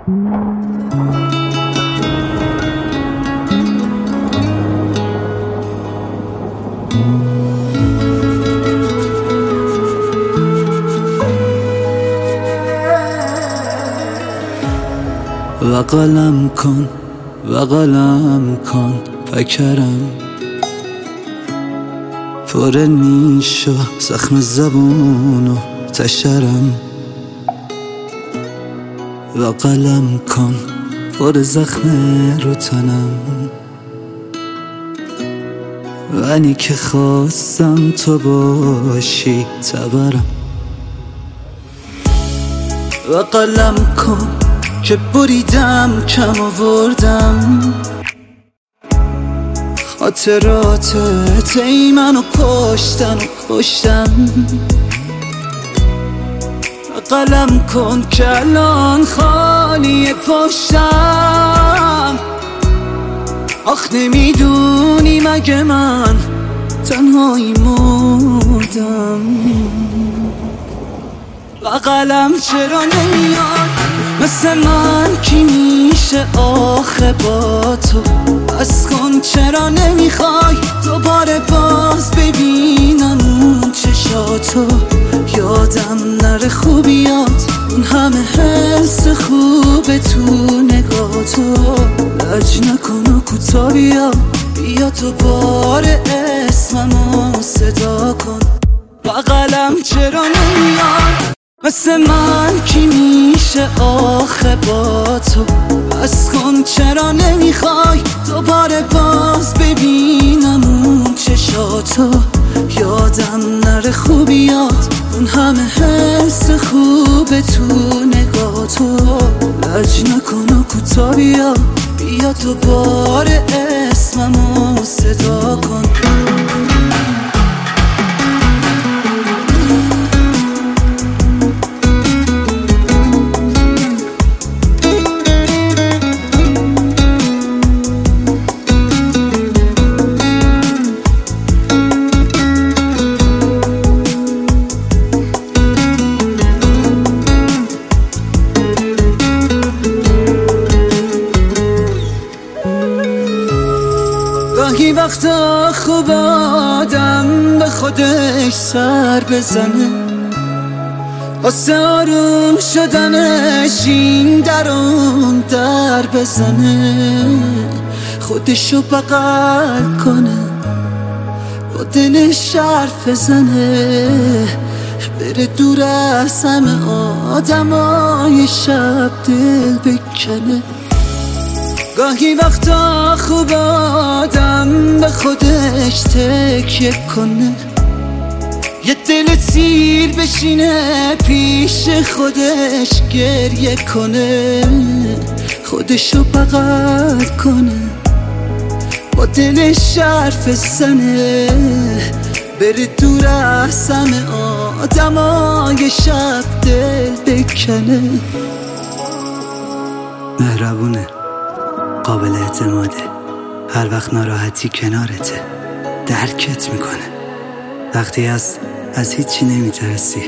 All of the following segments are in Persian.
و قلم کن فکرم پر نیش و زخم زبون و تشرم و قلم کن پر زخم رو تنم ولی که خواستم تو باشی تبرم و قلم کن که بریدم کم آوردم خاطرات ای منو کشتم و قلم کن که الان خالی پشتم آخ نمیدونی مگه من تنهایی مردم و قلم چرا نمیاد مثل من کی میشه آخه با تو بس کن چرا نمیخوای دوباره باز ببینم اون چشاتو یادم نره خوبیات اون همه حس خوبه تو نگاتو لج نکن و کوتا بیا تو بار اسممو صدا کن و قلم چرا نمیاد مثل من کی میشه آخه با تو بس کن چرا نمیخوای دوباره باز ببینم اون چشاتو یادم نره خوبیات اون همه حس خوبه تو نگاتو لج نکن و کوتا بیا تو بار اسممو صدا کن گاهی وقتا خوب آدم به خودش سر بزنه واسه آروم شدنش این در اون در بزنه خودشو بغل کنه با دلش حرف بزنه بره دور از همه آدمای شب دل بکنه گاهی وقتا خوب آدم به خودش تکیه کنه یه دل سیر بشینه پیش خودش گریه کنه خودشو بغل کنه با دلش حرف بزنه بره دور از همه آدمای شب دل بکنه مهربونه قابل اعتماده هر وقت ناراحتی کنارته درکت میکنه وقتی از هیچی نمیترسی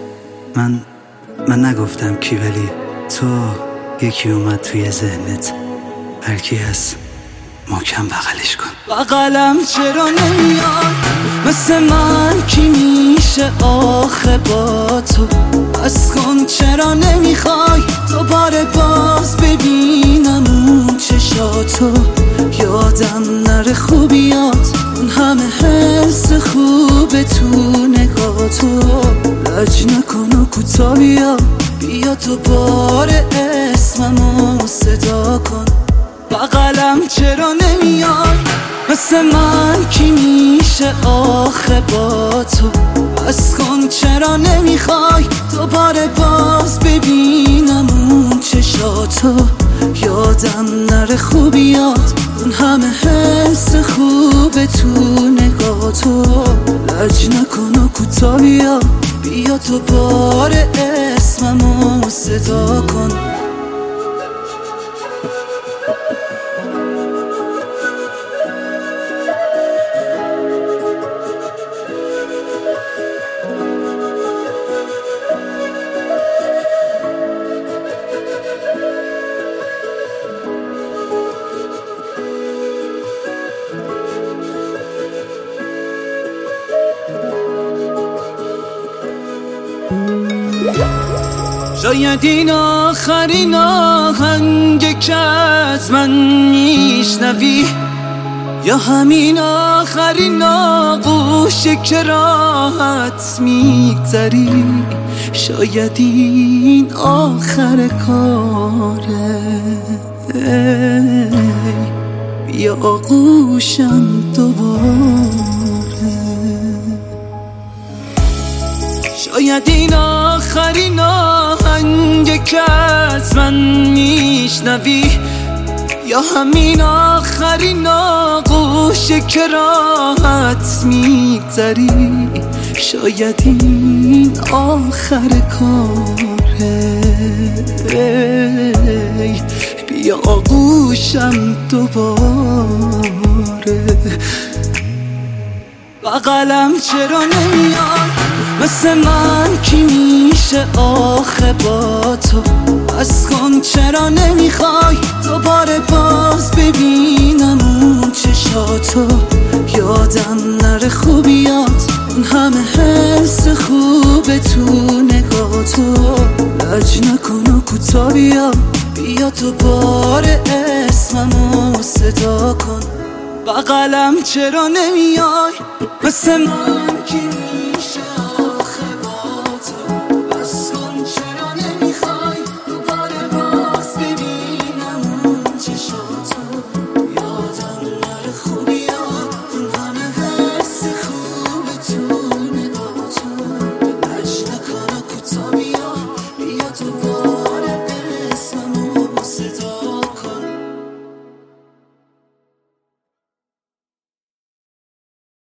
من نگفتم کی ولی تو یکی اومد توی ذهنت هر کی هست محکم بغلش کن و قلم چرا نمیاد مثل من کی میشه آخه با تو بس کن چرا نمیخوای دوباره باز ببینم اون چشاتو یادم نره خوبیات اون همه حس خوبه تو نگاتو لج نکن و کوتا بیا تو بار اسممو صدا کن و قلم چرا نمیاد مثل من کی میشه آخه با تو بس کن چرا نمیخوای دوباره باز ببینم اون چشاتو یادم نره خوبیات اون همه حس خوبه تو نگاتو لج نکن و کوتا بیا تو بار اسممو صدا کن شاید این آخرین آهنگ که از من میشنوی، یا همین آخرین آغوشی که راحت میگذری. شاید این آخر کاره، بیا آغوشم دوباره. شاید این آخرین آهنگ که از من میشنوی، یا همین آخرین آغوشی که راحت میگذری. شاید این آخر کاره، بیا آغوشم دوباره. بغلم چرا نمیاد مثل من کی میشه آخه با تو؟ از کن چرا نمیخوای دوباره باز ببینم اون چشاتو؟ یادم نره خوبیات، اون همه حس خوبه تو نگاتو. لج نکن و کوتا بیا تو بار اسممو صدا کن. بغلم چرا نمیای مثل من کی